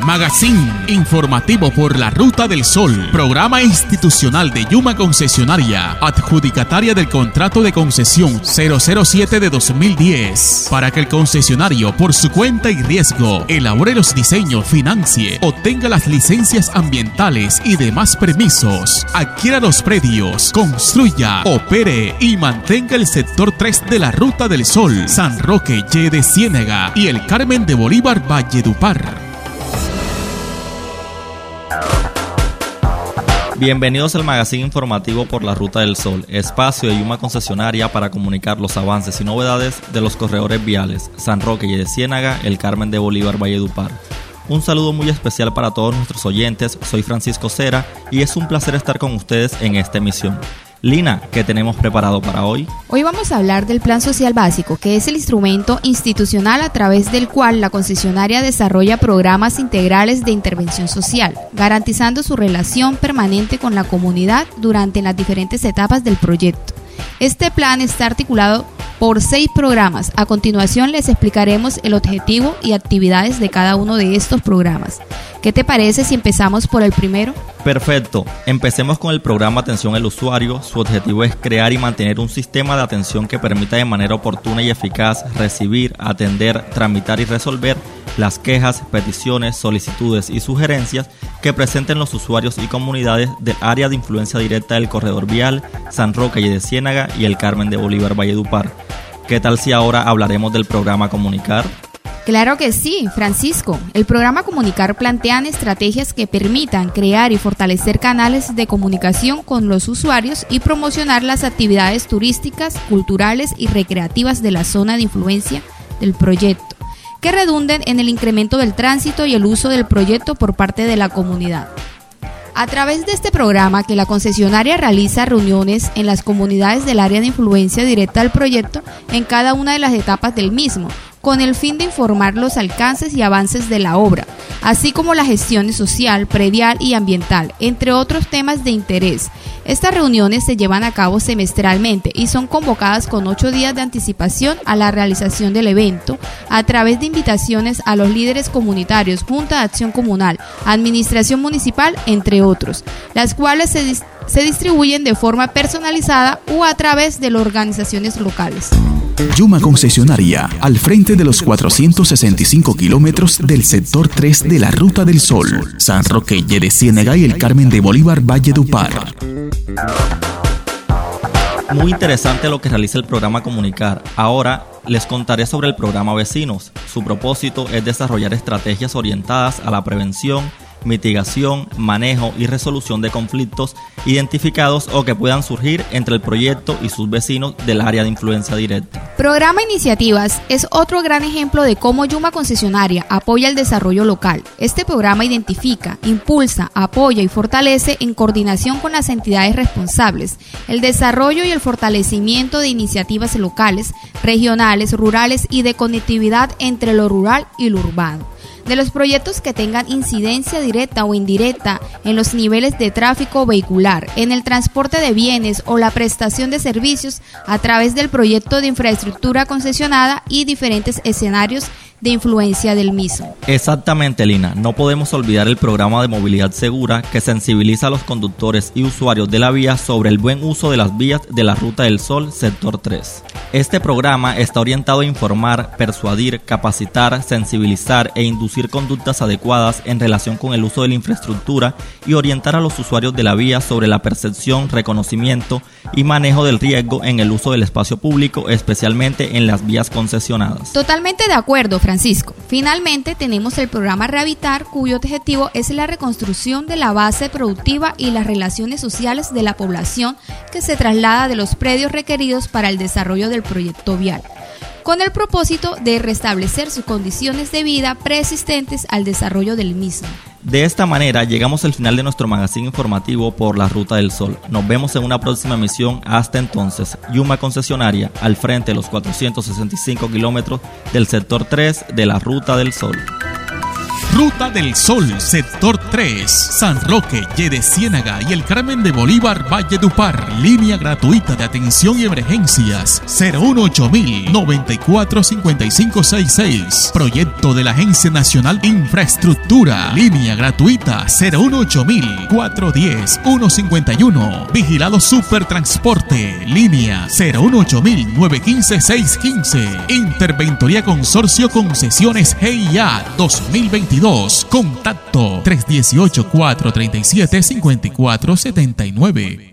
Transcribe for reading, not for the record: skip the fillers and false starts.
Magazine informativo por la Ruta del Sol. Programa institucional de Yuma Concesionaria, adjudicataria del contrato de concesión 007 de 2010, para que el concesionario, por su cuenta y riesgo, elabore los diseños, financie, obtenga las licencias ambientales y demás permisos, adquiera los predios, construya, opere y mantenga el sector 3 de la Ruta del Sol, San Roque, Y de Ciénaga y el Carmen de Bolívar, Valledupar. Bienvenidos al magazine informativo por la Ruta del Sol, espacio de Yuma Concesionaria para comunicar los avances y novedades de los corredores viales San Roque y de Ciénaga, el Carmen de Bolívar, Valledupar. Un saludo muy especial para todos nuestros oyentes, soy Francisco Cera y es un placer estar con ustedes en esta emisión. Lina, ¿qué tenemos preparado para hoy? Hoy vamos a hablar del Plan Social Básico, que es el instrumento institucional a través del cual la concesionaria desarrolla programas integrales de intervención social, garantizando su relación permanente con la comunidad durante las diferentes etapas del proyecto. Este plan está articulado por 6 programas. A continuación les explicaremos el objetivo y actividades de cada uno de estos programas. ¿Qué te parece si empezamos por el primero? Perfecto, empecemos con el programa Atención al Usuario. Su objetivo es crear y mantener un sistema de atención que permita de manera oportuna y eficaz recibir, atender, tramitar y resolver las quejas, peticiones, solicitudes y sugerencias que presenten los usuarios y comunidades del área de influencia directa del corredor vial San Roque y de Ciénaga y el Carmen de Bolívar, Valledupar. ¿Qué tal si ahora hablaremos del programa Comunicar? Claro que sí, Francisco. El programa Comunicar plantea estrategias que permitan crear y fortalecer canales de comunicación con los usuarios y promocionar las actividades turísticas, culturales y recreativas de la zona de influencia del proyecto, que redunden en el incremento del tránsito y el uso del proyecto por parte de la comunidad. A través de este programa, que la concesionaria realiza reuniones en las comunidades del área de influencia directa del proyecto en cada una de las etapas del mismo, con el fin de informar los alcances y avances de la obra, así como la gestión social, predial y ambiental, entre otros temas de interés. Estas reuniones se llevan a cabo semestralmente y son convocadas con 8 días de anticipación a la realización del evento, a través de invitaciones a los líderes comunitarios, Junta de Acción Comunal, Administración Municipal, entre otros, las cuales se distribuyen de forma personalizada o a través de las organizaciones locales. Yuma Concesionaria, al frente de los 465 kilómetros del sector 3 de la Ruta del Sol, San Roque, Y de Ciénaga y el Carmen de Bolívar, Valledupar. Muy interesante lo que realiza el programa Comunicar. Ahora les contaré sobre el programa Vecinos. Su propósito es desarrollar estrategias orientadas a la prevención, mitigación, manejo y resolución de conflictos identificados o que puedan surgir entre el proyecto y sus vecinos del área de influencia directa. Programa Iniciativas es otro gran ejemplo de cómo Yuma Concesionaria apoya el desarrollo local. Este programa identifica, impulsa, apoya y fortalece, en coordinación con las entidades responsables, el desarrollo y el fortalecimiento de iniciativas locales, regionales, rurales y de conectividad entre lo rural y lo urbano. De los proyectos que tengan incidencia directa o indirecta en los niveles de tráfico vehicular, en el transporte de bienes o la prestación de servicios a través del proyecto de infraestructura concesionada y diferentes escenarios de influencia del mismo. Exactamente, Lina. No podemos olvidar el programa de movilidad segura que sensibiliza a los conductores y usuarios de la vía sobre el buen uso de las vías de la Ruta del Sol, sector 3. Este programa está orientado a informar, persuadir, capacitar, sensibilizar e inducir conductas adecuadas en relación con el uso de la infraestructura y orientar a los usuarios de la vía sobre la percepción, reconocimiento y manejo del riesgo en el uso del espacio público, especialmente en las vías concesionadas. Totalmente de acuerdo, Francisco. Finalmente tenemos el programa Rehabitar, cuyo objetivo es la reconstrucción de la base productiva y las relaciones sociales de la población que se traslada de los predios requeridos para el desarrollo del proyecto vial, con el propósito de restablecer sus condiciones de vida preexistentes al desarrollo del mismo. De esta manera llegamos al final de nuestro magazine informativo por la Ruta del Sol. Nos vemos en una próxima emisión. Hasta entonces, Yuma Concesionaria, al frente de los 465 kilómetros del sector 3 de la Ruta del Sol. Ruta del Sol, sector 3, San Roque, Yede Ciénaga y el Carmen de Bolívar, Valledupar. Línea gratuita de atención y emergencias 018.000 94 55 66. Proyecto de la Agencia Nacional de Infraestructura. Línea gratuita 018.000 410 151. Vigilado Supertransporte. Línea 018.000 915 615. Interventoría Consorcio Concesiones GIA 2022. Contacto 318 437 5479.